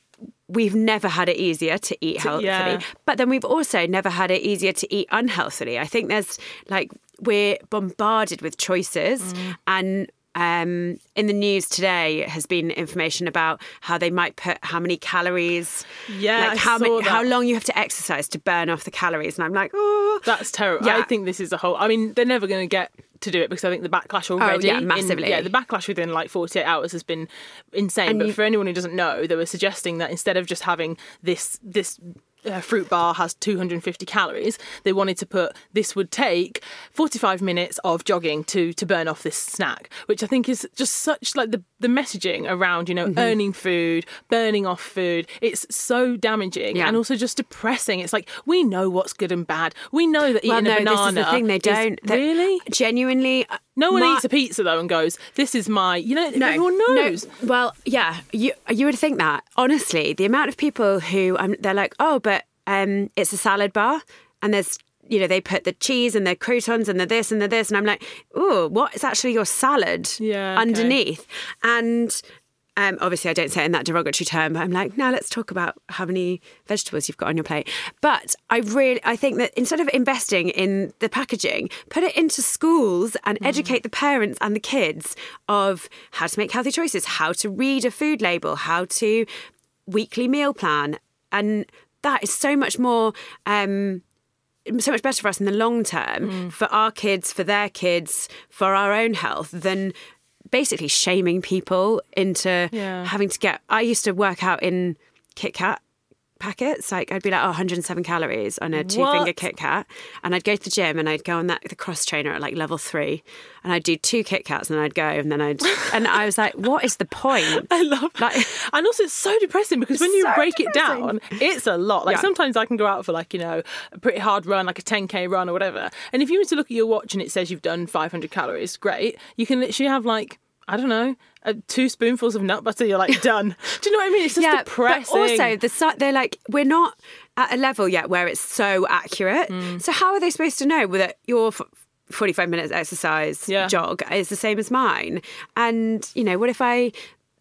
We've never had it easier to eat healthily. yeah. But then we've also never had it easier to eat unhealthily. I think there's, like, we're bombarded with choices, Mm. and um, in the news today has been information about how they might put how many calories, Yeah, like I how saw many, that. how long you have to exercise to burn off the calories, and I'm like, oh, That's terrible. Yeah. I think this is a whole, I mean, they're never going to get to do it because I think the backlash already. yeah, in- massively. yeah, the backlash within like forty-eight hours has been insane. And but you- for anyone who doesn't know, they were suggesting that instead of just having this this uh, fruit bar has two hundred fifty calories, they wanted to put this would take forty-five minutes of jogging to to burn off this snack, which I think is just such like the the messaging around, you know, mm-hmm. earning food, burning off food, it's so damaging yeah. and also just depressing. It's like, we know what's good and bad. We know that well, eating no, a banana this is the thing, they don't. Is, really? Genuinely. No one my, eats a pizza, though, and goes, this is my, you know, no, everyone knows. No. Well, yeah, you you would think that. Honestly, the amount of people who, um, they're like, oh, but um, it's a salad bar and there's, you know, they put the cheese and the croutons and the this and the this. And I'm like, oh, what is actually your salad yeah, okay. underneath? And um, obviously I don't say it in that derogatory term, but I'm like, now let's talk about how many vegetables you've got on your plate. But I really, I think that instead of investing in the packaging, put it into schools and mm. educate the parents and the kids of how to make healthy choices, how to read a food label, how to weekly meal plan. And that is so much more... Um, so much better for us in the long term, mm. for our kids, for their kids, for our own health, than basically shaming people into yeah. having to get... I used to work out in Kit Kat packets. Like, I'd be like, oh, one hundred seven calories on a two-finger Kit Kat. And I'd go to the gym and I'd go on that the cross trainer at like level three. And I'd do two Kit Kats and then I'd go and then I'd... And I was like, what is the point? I love like, it. And also it's so depressing because when you so break depressing. it down, it's a lot. Like yeah. sometimes I can go out for like, you know, a pretty hard run, like a ten K run or whatever. And if you were to look at your watch and it says you've done five hundred calories, great. You can literally have like, I don't know, uh, two spoonfuls of nut butter, you're like, done. Do you know what I mean? It's just yeah, depressing. But also, the they're like, we're not at a level yet where it's so accurate. Mm. So how are they supposed to know that your forty-five minutes exercise yeah. jog is the same as mine? And, you know, what if I...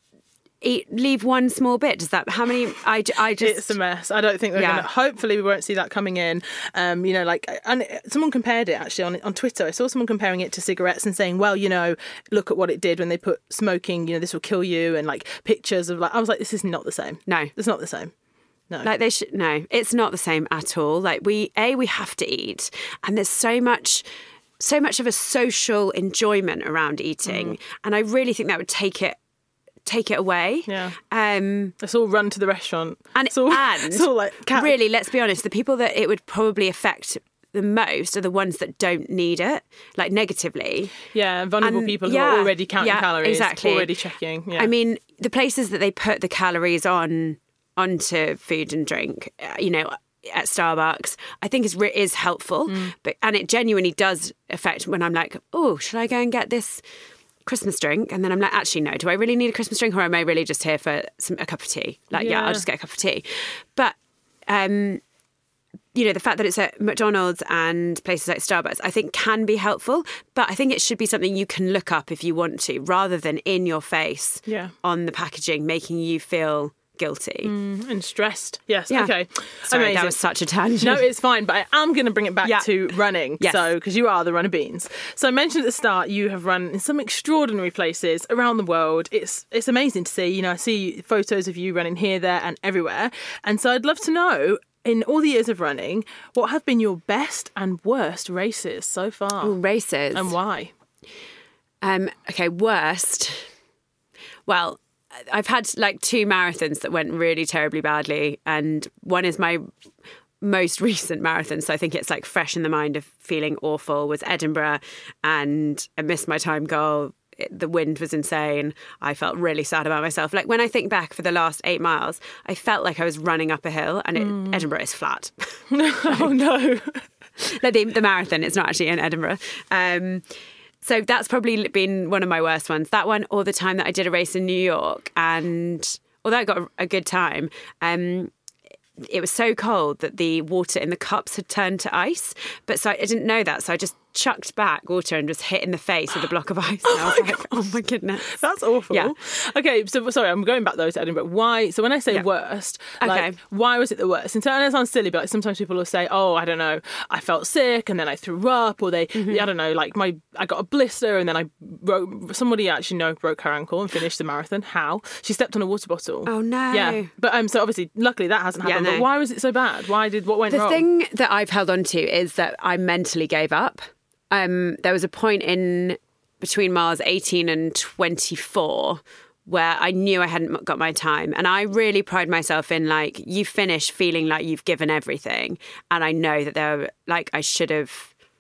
Eat, leave one small bit? Does that, how many, I, I just... It's a mess. I don't think we're yeah. going to, hopefully we won't see that coming in. Um, you know, like, and someone compared it actually on on Twitter. I saw someone comparing it to cigarettes and saying, well, you know, look at what it did when they put smoking, you know, this will kill you, and like pictures of like, I was like, this is not the same. No. It's not the same. No. Like they should, no, it's not the same at all. Like we, A, we have to eat, and there's so much... so much of a social enjoyment around eating. Mm. And I really think that would take it take it away. Yeah. Um, let's all run to the restaurant. And, it's all, and it's all like cat- really, let's be honest, the people that it would probably affect the most are the ones that don't need it, like negatively. Yeah, vulnerable and, people who yeah, are already counting yeah, calories, exactly. already checking. Yeah. I mean, the places that they put the calories on onto food and drink, you know, at Starbucks, I think is is helpful, mm. but and it genuinely does affect when I'm like, oh, should I go and get this Christmas drink? And then I'm like, actually, no, do I really need a Christmas drink, or am I really just here for some, a cup of tea? Like, yeah. yeah, I'll just get a cup of tea. But, um, you know, the fact that it's at McDonald's and places like Starbucks, I think can be helpful, but I think it should be something you can look up if you want to, rather than in your face yeah. on the packaging, making you feel guilty mm, and stressed. Yes. Yeah. Okay. Sorry, Amazing. That was such a tangent. No, it's fine, but I am going to bring it back yeah. to running. Yes. So, because you are the runner beans. So I mentioned at the start you have run in some extraordinary places around the world. It's it's amazing to see. You know, I see photos of you running here, there, and everywhere. And so I'd love to know, in all the years of running, what have been your best and worst races so far? Ooh, races. And why? Um. Okay, worst. Well, I've had like two marathons that went really terribly badly, and one is my most recent marathon, so I think it's like fresh in the mind of feeling awful, was Edinburgh, and I missed my time goal. It, the wind was insane. I felt really sad about myself. Like when I think back for the last eight miles, I felt like I was running up a hill, and it, mm. Edinburgh is flat. Oh no. Like the, the marathon, it's not actually in Edinburgh. Um So that's probably been one of my worst ones. That one, or the time that I did a race in New York, and although I got a, a good time, um, it was so cold that the water in the cups had turned to ice. But so I didn't know that, so I just chucked back water and was hit in the face with a block of ice. And I was like, oh my goodness. That's awful. Yeah. Okay, so sorry, I'm going back though to Edinburgh. Why? So when I say yeah. worst, like, okay. why was it the worst? And it sounds silly, but like sometimes people will say, oh, I don't know, I felt sick and then I threw up, or they, mm-hmm. I don't know, like my, I got a blister and then I broke, somebody actually no broke her ankle and finished the marathon. How? She stepped on a water bottle. Oh no. Yeah. But um, so obviously, luckily that hasn't happened. Yeah, no. But why was it so bad? Why did, what went the wrong? The thing that I've held on to is that I mentally gave up. Um, there was a point in between miles eighteen and twenty-four where I knew I hadn't got my time. And I really pride myself in, like, you finish feeling like you've given everything. And I know that there were, like, I should have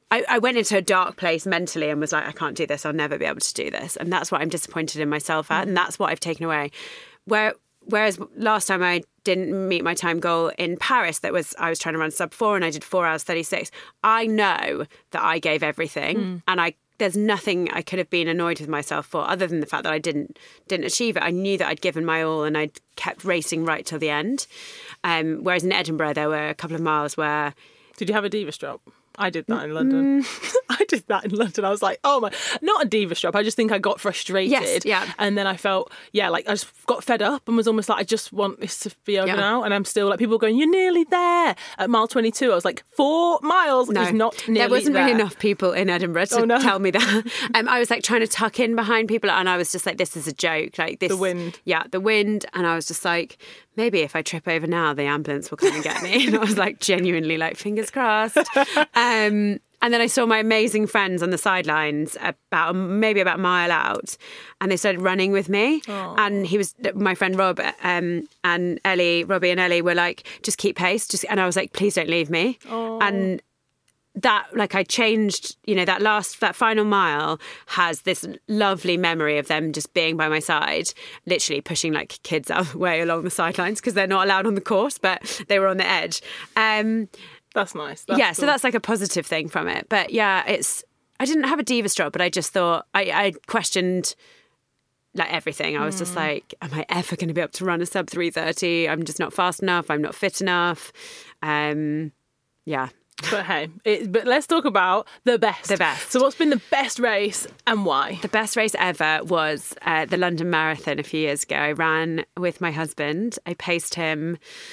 I, I went into a dark place mentally and was like, I can't do this. I'll never be able to do this. And that's what I'm disappointed in myself at. And that's what I've taken away. Where, whereas last time I didn't meet my time goal in Paris, that was, I was trying to run sub four and I did four hours thirty-six. I know that I gave everything mm. and I, there's nothing I could have been annoyed with myself for other than the fact that I didn't, didn't achieve it. I knew that I'd given my all and I'd kept racing right till the end. Um, whereas in Edinburgh, there were a couple of miles where... Did you have a Divas drop? I did that in London. Mm. I did that in London. I was like, oh my, not a Divas drop. I just think I got frustrated. Yes, yeah. And then I felt, yeah, like I just got fed up and was almost like, I just want this to be over yeah. now. And I'm still like, people going, you're nearly there. At mile twenty-two, I was like, four miles no, is not nearly there. wasn't there. really enough people in Edinburgh to oh, no. tell me that. um, I was like trying to tuck in behind people and I was just like, this is a joke. Like this, The wind. Yeah, the wind. And I was just like, maybe if I trip over now, the ambulance will come and get me. And I was like, genuinely like, fingers crossed. Um, And then I saw my amazing friends on the sidelines about maybe about a mile out and they started running with me. Aww. And he was, my friend Rob um, and Ellie, Robbie and Ellie were like, just keep pace. Just, and I was like, please don't leave me. Aww. And that, like I changed, you know, that last, that final mile has this lovely memory of them just being by my side, literally pushing like kids out of the way along the sidelines because they're not allowed on the course, but they were on the edge. Um That's nice. That's yeah, cool. so that's like a positive thing from it. But yeah, it's I didn't have a Divas drop, but I just thought I, I questioned like everything. I was mm. just like, am I ever going to be able to run a sub three thirty? I'm just not fast enough. I'm not fit enough. Um, yeah. But hey, it, but let's talk about the best. The best. So what's been the best race and why? The best race ever was uh, the London Marathon a few years ago. I ran with my husband. I paced him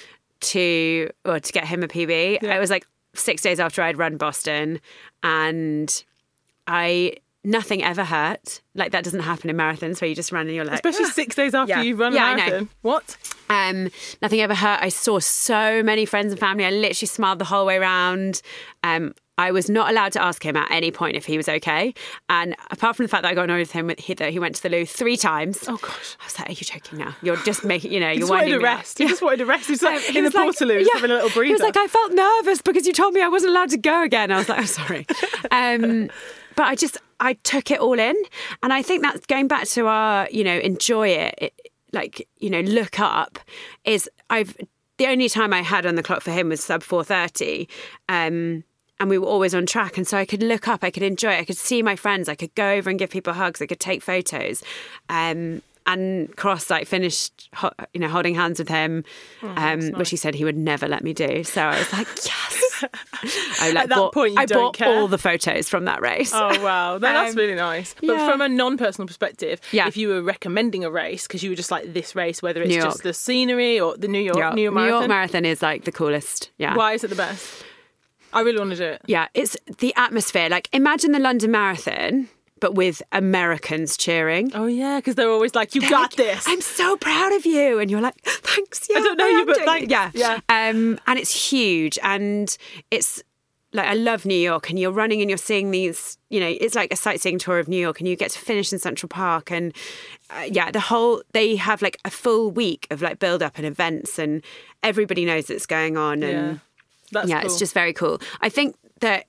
to or to get him a P B. Yeah. It was like six days after I'd run Boston and I nothing ever hurt. Like that doesn't happen in marathons where you just run and you're like especially ah. six days after yeah. you've run yeah, a marathon. I know. What? Um, nothing ever hurt. I saw so many friends and family. I literally smiled the whole way around. Um, I was not allowed to ask him at any point if he was okay. And apart from the fact that I got annoyed with him, he, that he went to the loo three times. Oh, gosh. I was like, are you joking now? You're just making, you know, he you're just winding wanted me a rest. up. He just wanted a rest. He was like um, he in was the like, Portaloo, yeah. having a little breather. He was like, I felt nervous because you told me I wasn't allowed to go again. I was like, I'm sorry. um, but I just, I took it all in. And I think that's going back to our, you know, enjoy it, it like, you know, look up is I've, the only time I had on the clock for him was sub four thirty. Um, and we were always on track. And so I could look up, I could enjoy it. I could see my friends. I could go over and give people hugs. I could take photos. Um, and Cross like finished, you know, holding hands with him, oh, um, nice. Which he said he would never let me do. So I was like, yes. I like, At that bought, point, you I don't bought care. all the photos from that race. Oh wow, that's um, really nice. But yeah. from a non-personal perspective, yeah. if you were recommending a race, because you were just like this race, whether it's New just York. the scenery or the New York, New York, New York Marathon, New York Marathon is like the coolest. Yeah. Why is it the best? I really want to do it. Yeah, it's the atmosphere. Like imagine the London Marathon, but with Americans cheering. Oh yeah, because they're always like, "You they're got like, this." I'm so proud of you, and you're like, "Thanks." Yeah, I don't know I you, am but doing thanks. it." Yeah, yeah. Um, and it's huge, and it's like I love New York, and you're running and you're seeing these. You know, it's like a sightseeing tour of New York, and you get to finish in Central Park, and uh, yeah, the whole they have like a full week of like build up and events, and everybody knows it's going on, and yeah, That's yeah cool. It's just very cool. I think that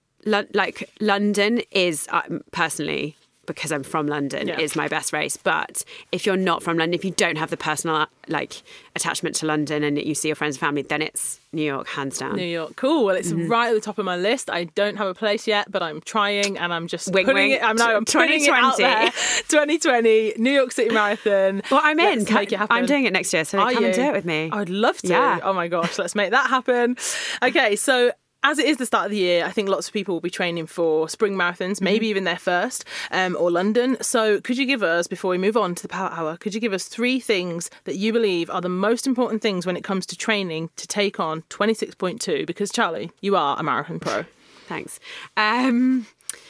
like London is um, personally. Because I'm from London, yeah. is my best race. But if you're not from London, if you don't have the personal like attachment to London and you see your friends and family, then it's New York, hands down. New York, cool. Well, it's mm-hmm. right at the top of my list. I don't have a place yet, but I'm trying, and I'm just wink, putting wink. it. I'm now I'm putting it out there. twenty twenty New York City Marathon. Well, I'm in. Let's make it happen. I'm doing it next year, so Are come you? and do it with me. I would love to. Yeah. Oh my gosh, let's make that happen. Okay, so. As it is the start of the year, I think lots of people will be training for spring marathons, maybe mm-hmm. even their first, um, or London. So could you give us, before we move on to the Power Hour, could you give us three things that you believe are the most important things when it comes to training to take on twenty-six point two? Because, Charlie, you are a marathon pro. Thanks. Um,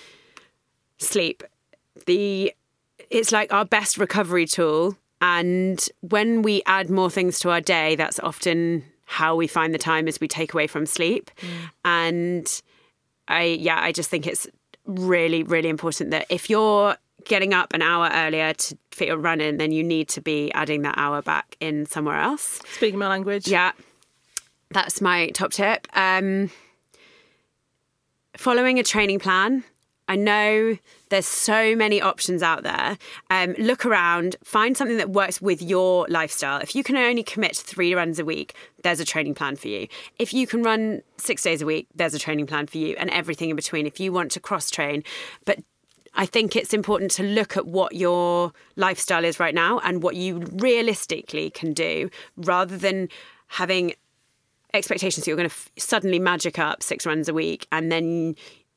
sleep. The It's like our best recovery tool. And when we add more things to our day, that's often... how we find the time is we take away from sleep. Mm. And I, yeah, I just think it's really, really important that if you're getting up an hour earlier to fit your run in, then you need to be adding that hour back in somewhere else. Speaking my language. Yeah. That's my top tip. Um, following a training plan. I know there's so many options out there. Um, look around, find something that works with your lifestyle. If you can only commit to three runs a week, there's a training plan for you. If you can run six days a week, there's a training plan for you, and everything in between. If you want to cross train, but I think it's important to look at what your lifestyle is right now and what you realistically can do, rather than having expectations that you're going to f- suddenly magic up six runs a week and then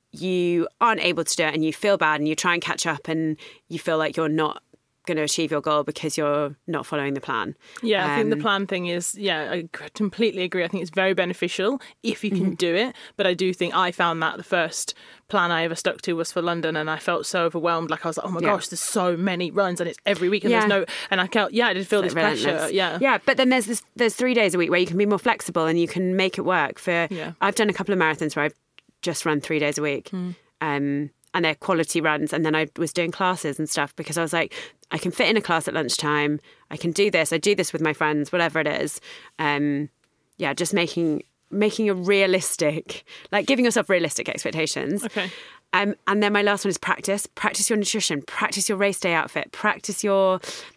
you aren't able to do it and you feel bad and you try and catch up and you feel like you're not going to achieve your goal because you're not following the plan. Yeah, I um, think the plan thing is, yeah, I completely agree. I think it's very beneficial if you can mm-hmm. do it. But I do think I found that the first plan I ever stuck to was for London, and I felt so overwhelmed. Like I was like, oh my yeah. gosh, there's so many runs and it's every week and yeah. there's no, and I felt, yeah, I did feel it's this like pressure. relentless. Yeah. Yeah. But then there's this, there's three days a week where you can be more flexible and you can make it work for, yeah. I've done a couple of marathons where I've just run three days a week. Mm. Um, and they're quality runs. And then I was doing classes and stuff because I was like, I can fit in a class at lunchtime. I can do this. I do this with my friends, whatever it is. Um, yeah, just making making a realistic, like giving yourself realistic expectations. Okay. Um, and then my last one is practice. Practice your nutrition. Practice your race day outfit. Practice your,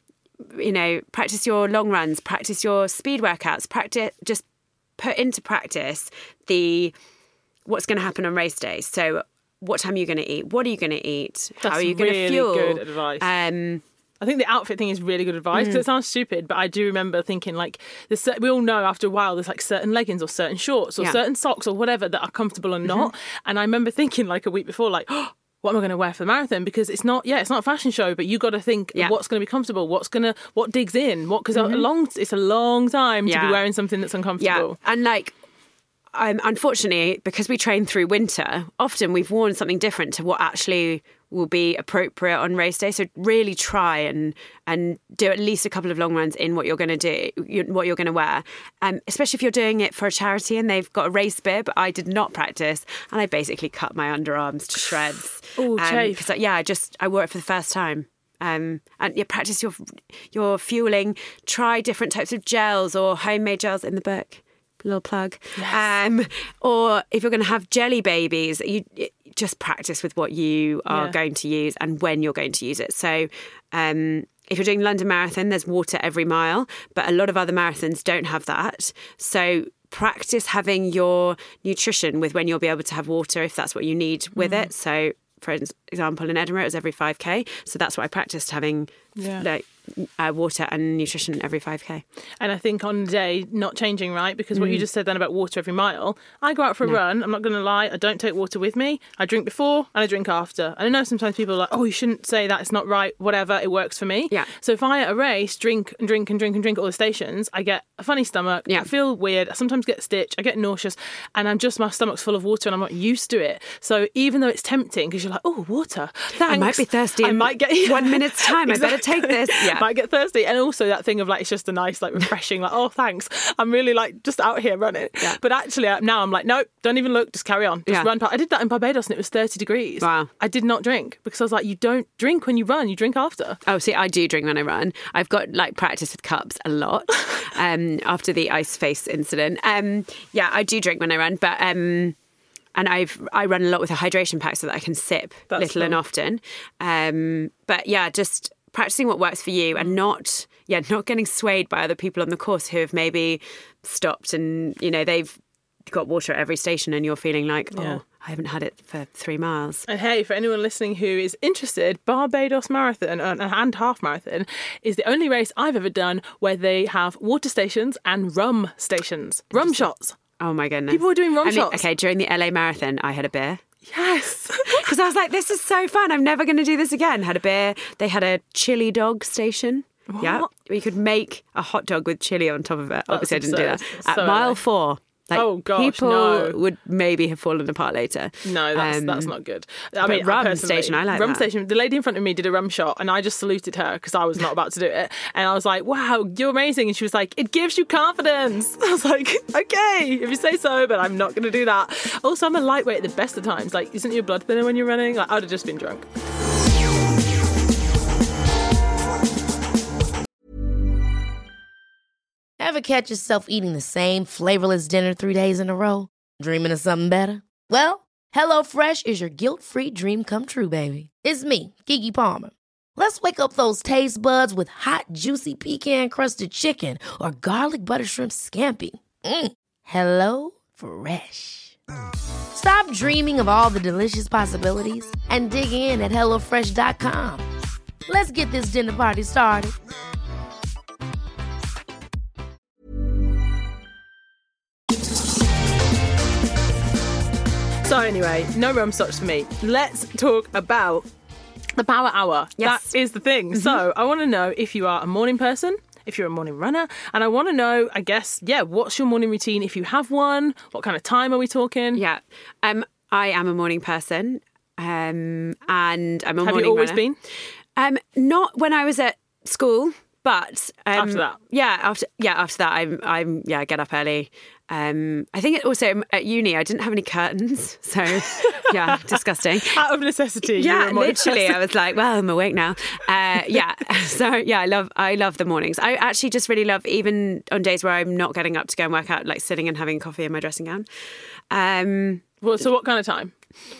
you know, practice your long runs. Practice your speed workouts. Practice, just put into practice the what's going to happen on race day. So what time are you going to eat? What are you going to eat? That's How are you going to really fuel? Good advice. Um, I think the outfit thing is really good advice because mm. it sounds stupid, but I do remember thinking like this. We all know after a while there's like certain leggings or certain shorts or yeah. certain socks or whatever that are comfortable or not. Mm-hmm. And I remember thinking like a week before, like, oh, what am I going to wear for the marathon? Because it's not, yeah, it's not a fashion show, but you got to think yeah. what's going to be comfortable, what's going to, what digs in, what because mm-hmm. a long, it's a long time yeah. to be wearing something that's uncomfortable. Yeah, and like. Um, unfortunately, because we train through winter, often we've worn something different to what actually will be appropriate on race day. So really try and and do at least a couple of long runs in what you're going to do, what you're going to wear. Um, especially if you're doing it for a charity and they've got a race bib. I did not practice, and I basically cut my underarms to shreds. Oh, um, because yeah, I just I wore it for the first time. Um, and you practice your your fueling. Try different types of gels or homemade gels in the book. Little plug. Yes. Um, or if you're going to have jelly babies, you just practice with what you are yeah. going to use and when you're going to use it. So um, if you're doing London Marathon, there's water every mile, but a lot of other marathons don't have that. So practice having your nutrition with when you'll be able to have water if that's what you need with mm. it. So for example, in Edinburgh, it was every five K. So that's what I practiced, having yeah. like uh, water and nutrition every five K. And I think on the day, not changing, right? Because what mm. you just said then about water every mile, I go out for a no. run, I'm not going to lie, I don't take water with me. I drink before and I drink after. And I know sometimes people are like, oh, you shouldn't say that, it's not right, whatever, it works for me. Yeah. So if I at a race drink and drink and drink and drink at all the stations, I get a funny stomach, yeah. I feel weird, I sometimes get a stitch, I get nauseous, and I'm just, my stomach's full of water and I'm not used to it. So even though it's tempting, because you're like, oh, water, thanks. I might be thirsty I in might get, yeah. one minute's time, exactly. I better take this. Yeah. Might get thirsty. And also that thing of like, it's just a nice, like refreshing, like, oh, thanks. I'm really like just out here running. Yeah. But actually now I'm like, nope, don't even look, just carry on. Just yeah. run past. I did that in Barbados and it was thirty degrees. Wow. I did not drink because I was like, you don't drink when you run, you drink after. Oh, see, I do drink when I run. I've got like practice with cups a lot um, after the ice face incident. Um, yeah, I do drink when I run, but... Um, And I've I run a lot with a hydration pack so that I can sip That's little cool. and often. Um, but yeah, just practicing what works for you and not yeah not getting swayed by other people on the course who have maybe stopped and you know they've got water at every station and you're feeling like yeah. oh I haven't had it for three miles. And hey, for anyone listening who is interested, Barbados Marathon and Half Marathon is the only race I've ever done where they have water stations and rum stations, rum shots. Oh my goodness. People were doing rum I mean, shots. Okay, during the L A Marathon, I had a beer. Yes. Because I was like, this is so fun. I'm never going to do this again. Had a beer. They had a chili dog station. What? Yeah. You could make a hot dog with chili on top of it. That's Obviously, absurd. I didn't do that. It's At so mile early. four. Like, oh gosh, people no. would maybe have fallen apart later. No, that's um, that's not good. I mean, rum station, I like rum that. station. The lady in front of me did a rum shot, and I just saluted her because I was not about to do it. And I was like, "Wow, you're amazing!" And she was like, "It gives you confidence." I was like, "Okay, if you say so," but I'm not going to do that. Also, I'm a lightweight at the best of times. Like, isn't your blood thinner when you're running? Like, I would have just been drunk. Ever catch yourself eating the same flavorless dinner three days in a row? Dreaming of something better? Well, HelloFresh is your guilt-free dream come true, baby. It's me, Keke Palmer. Let's wake up those taste buds with hot, juicy pecan-crusted chicken or garlic butter shrimp scampi. Mm. Hello Fresh. Stop dreaming of all the delicious possibilities and dig in at hello fresh dot com. Let's get this dinner party started. So anyway, no rum socks for me. Let's talk about the Power Hour. Yes. That is the thing. Mm-hmm. So I want to know if you are a morning person, if you're a morning runner, and I want to know, I guess, yeah, what's your morning routine if you have one? What kind of time are we talking? Yeah. Um, I am a morning person, um, and I'm a have morning you always runner. been? Um, not when I was at school, but um, After that? yeah, after yeah, after that, I'm I'm yeah, I get up early. Um, I think it also at uni I didn't have any curtains, so yeah, disgusting. Out of necessity. Yeah, you're a morning literally, person. I was like, well, I'm awake now. Uh, yeah, so yeah, I love I love the mornings. I actually just really love, even on days where I'm not getting up to go and work out, like sitting and having coffee in my dressing gown. Um, Well, so what kind of time?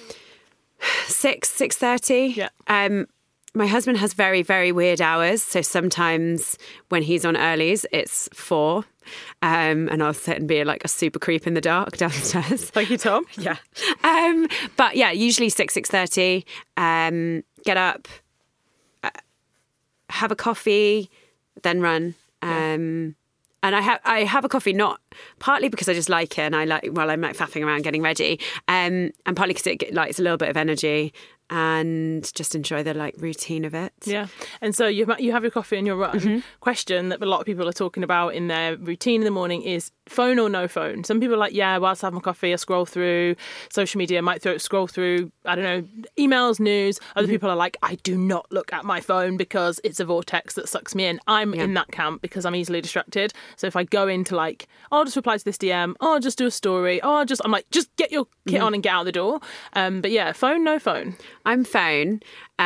six six thirty. Yeah. Um, my husband has very, very weird hours. So sometimes when he's on earlies, it's four. Um, and I'll sit and be like a super creep in the dark downstairs. Thank you, Tom. Yeah. Um, but yeah, usually six, six thirty. Um, get up, uh, have a coffee, then run. Um, and I have I have a coffee not partly because I just like it and I like while I'm like faffing around getting ready, um, and partly because it like it's a little bit of energy and just enjoy the like routine of it. Yeah. And so you you have your coffee and your run. Mm-hmm. Question that a lot of people are talking about in their routine in the morning is phone or no phone. Some people are like, yeah, whilst I have my coffee, I scroll through social media, might throw, scroll through, I don't know, emails, news. Other Mm-hmm. people are like, I do not look at my phone because it's a vortex that sucks me in. I'm Yeah. in that camp because I'm easily distracted. So if I go into like, oh, I'll just reply to this D M, oh, I'll just do a story, oh, I'll just, I'm like, just get your kit Mm-hmm. on and get out the door. Um, but yeah, phone, no phone. I'm phone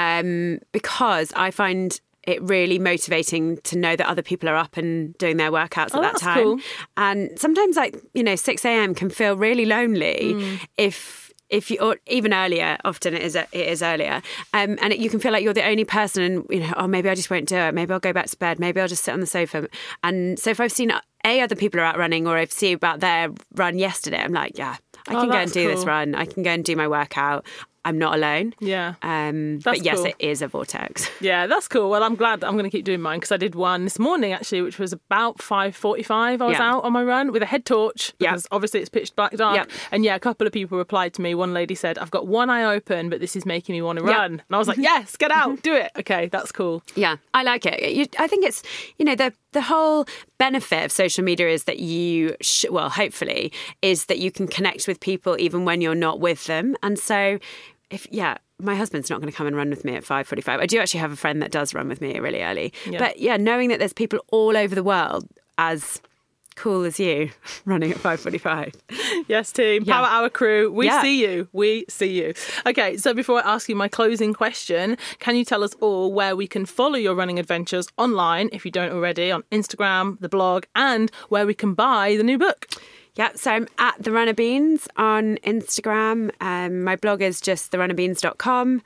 um, because I find it really motivating to know that other people are up and doing their workouts Oh, at that that's time. cool. And sometimes, like, you know, six a.m. can feel really lonely Mm. if if you, or even earlier, often it is it is earlier, um, and it, you can feel like you're the only person, and you know, oh, maybe I just won't do it. Maybe I'll go back to bed. Maybe I'll just sit on the sofa. And so if I've seen a other people are out running, or I've seen about their run yesterday, I'm like, yeah, I Oh, can go and that's do this cool. run. I can go and do my workout. I'm not alone. Yeah. Um, That's but yes, cool. it is a vortex. Yeah, that's cool. Well, I'm glad that I'm going to keep doing mine because I did one this morning, actually, which was about five forty-five. I was Yeah. out on my run with a head torch Yeah. because obviously it's pitch black dark. Yeah. And yeah, a couple of people replied to me. One lady said, I've got one eye open, but this is making me want to Yeah. run. And I was like, yes, get out, do it. Okay, that's cool. Yeah, I like it. You, I think it's, you know, the the whole benefit of social media is that you, sh- well, hopefully, is that you can connect with people even when you're not with them. And so, if, yeah, my husband's not going to come and run with me at five forty-five. I do actually have a friend that does run with me really early. Yeah. But yeah, knowing that there's people all over the world as cool as you running at five forty-five. Yes, team. Yeah. Power Hour crew, we Yeah. see you. We see you. Okay, so before I ask you my closing question, can you tell us all where we can follow your running adventures online, if you don't already, on Instagram, the blog, and where we can buy the new book? Yeah, so I'm at The Runner Beans on Instagram. Um, my blog is just the runner beans dot com.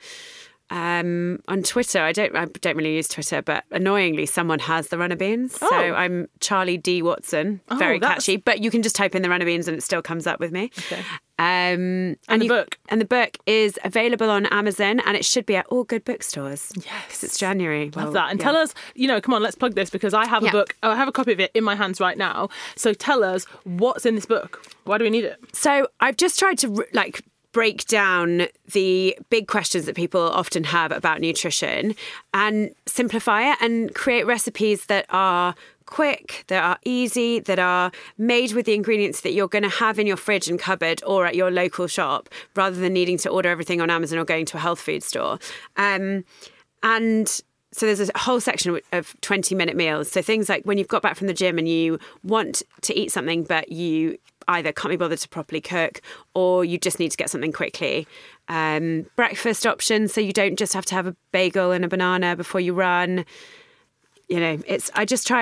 Um, on Twitter, I don't I don't really use Twitter, but annoyingly, someone has The Runner Beans. Oh. So I'm Charlie D. Watson. Oh, Very that's- catchy. But you can just type in The Runner Beans and it still comes up with me. Okay. Um, And the you- book? And the book is available on Amazon and it should be at all good bookstores. Yes. Because it's January. Love Well, that. And yeah. tell us, you know, come on, let's plug this because I have a Yeah. book. Oh, I have a copy of it in my hands right now. So tell us what's in this book. Why do we need it? So I've just tried to like break down the big questions that people often have about nutrition and simplify it and create recipes that are quick, that are easy, that are made with the ingredients that you're going to have in your fridge and cupboard or at your local shop rather than needing to order everything on Amazon or going to a health food store. Um, and so there's a whole section of twenty minute meals. So things like when you've got back from the gym and you want to eat something, but you either can't be bothered to properly cook or you just need to get something quickly. Um, breakfast options, so you don't just have to have a bagel and a banana before you run. You know, it's I just try and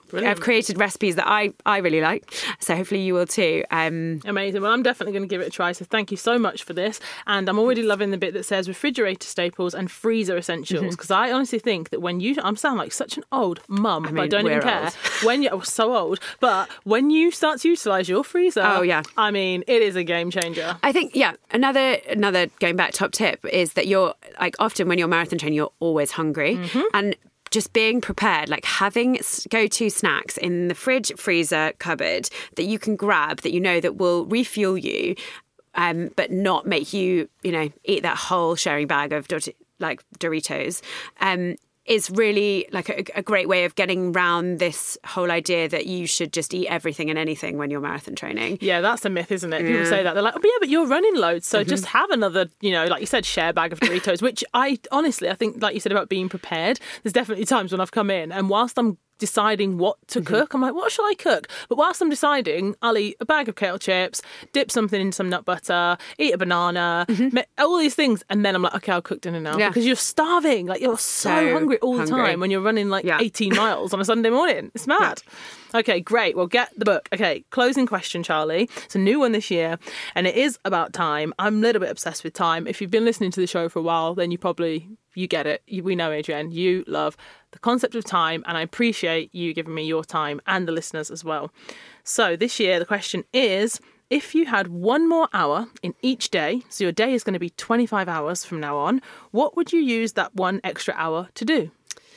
I've created recipes that I, I really like. So hopefully you will too. Um, Amazing. Well, I'm definitely going to give it a try. So thank you so much for this. And I'm already loving the bit that says refrigerator staples and freezer essentials. Because mm-hmm. I honestly think that when you, I'm sound like such an old mum, I, mean, but I don't even care. Old. When you, I was so old, but when you start to utilise your freezer, oh yeah, I mean, it is a game changer. I think, yeah, another, another going back top tip is that you're like often when you're marathon training, you're always hungry. Mm-hmm. And just being prepared, like having go-to snacks in the fridge, freezer, cupboard that you can grab that you know that will refuel you, um, but not make you, you know, eat that whole sharing bag of like Doritos. Um, is really like a, a great way of getting around this whole idea that you should just eat everything and anything when you're marathon training. Yeah, that's a myth, isn't it? People yeah. say that. They're like, oh, but yeah, but you're running loads. So mm-hmm. just have another, you know, like you said, share bag of Doritos, which I honestly, I think, like you said about being prepared, there's definitely times when I've come in and whilst I'm deciding what to mm-hmm. cook, I'm like, what shall I cook? But whilst I'm deciding, I'll eat a bag of kale chips, dip something in some nut butter, eat a banana, mm-hmm. all these things, and then I'm like, okay, I'll cook dinner now. Yeah. Because you're starving. Like, you're so, so hungry all hungry. the time when you're running like yeah. eighteen miles on a Sunday morning. It's mad. Yeah. Okay, great. Well, get the book. Okay, closing question, Charlie. It's a new one this year, and it is about time. I'm a little bit obsessed with time. If you've been listening to the show for a while, then you probably, you get it. You, we know, Adrienne, you love the concept of time, and I appreciate you giving me your time and the listeners as well. So this year, the question is, if you had one more hour in each day, so your day is going to be twenty-five hours from now on, what would you use that one extra hour to do?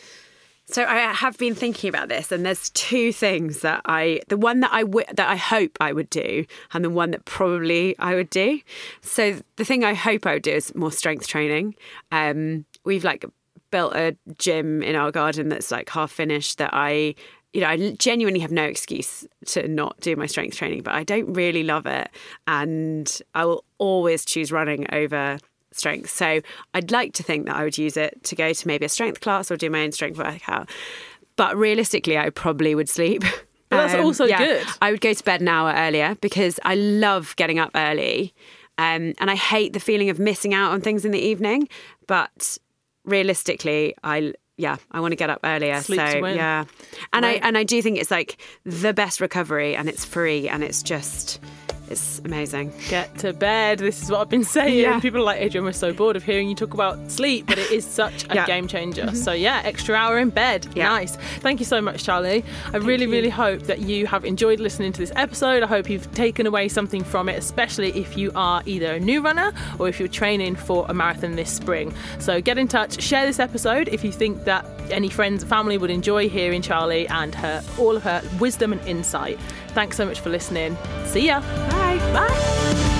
So I have been thinking about this, and there's two things that I, the one that I w- that I hope I would do, and the one that probably I would do. So the thing I hope I would do is more strength training. Um, we've like built a gym in our garden that's like half finished that I, you know, I genuinely have no excuse to not do my strength training, but I don't really love it, and I will always choose running over strength. So I'd like to think that I would use it to go to maybe a strength class or do my own strength workout. But realistically, I probably would sleep. But that's um, also yeah, good. I would go to bed an hour earlier because I love getting up early. Um, and I hate the feeling of missing out on things in the evening. But realistically, I yeah, I want to get up earlier. Sleep so to win. yeah. And right. I and I do think it's like the best recovery, and it's free, and it's just it's amazing. Get to bed. This is what I've been saying. Yeah. People are like, Adrienne, we're so bored of hearing you talk about sleep, but it is such a yeah. game changer. Mm-hmm. So yeah, extra hour in bed. Yeah. Nice. Thank you so much, Charlie. I Thank really, you. really hope that you have enjoyed listening to this episode. I hope you've taken away something from it, especially if you are either a new runner or if you're training for a marathon this spring. So get in touch, share this episode if you think that any friends and family would enjoy hearing Charlie and her all of her wisdom and insight. Thanks so much for listening. See ya. Bye. Bye.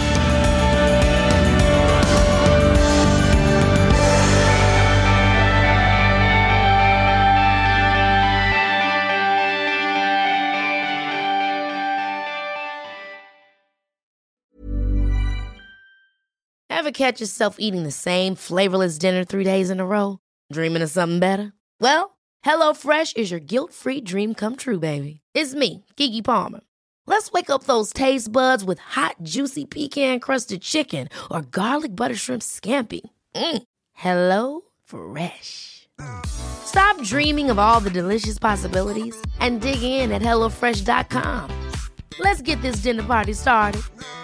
Ever catch yourself eating the same flavorless dinner three days in a row? Dreaming of something better? Well, HelloFresh is your guilt-free dream come true, baby. It's me, Keke Palmer. Let's wake up those taste buds with hot, juicy pecan-crusted chicken or garlic butter shrimp scampi. Mm. Hello Fresh. Stop dreaming of all the delicious possibilities and dig in at hello fresh dot com. Let's get this dinner party started.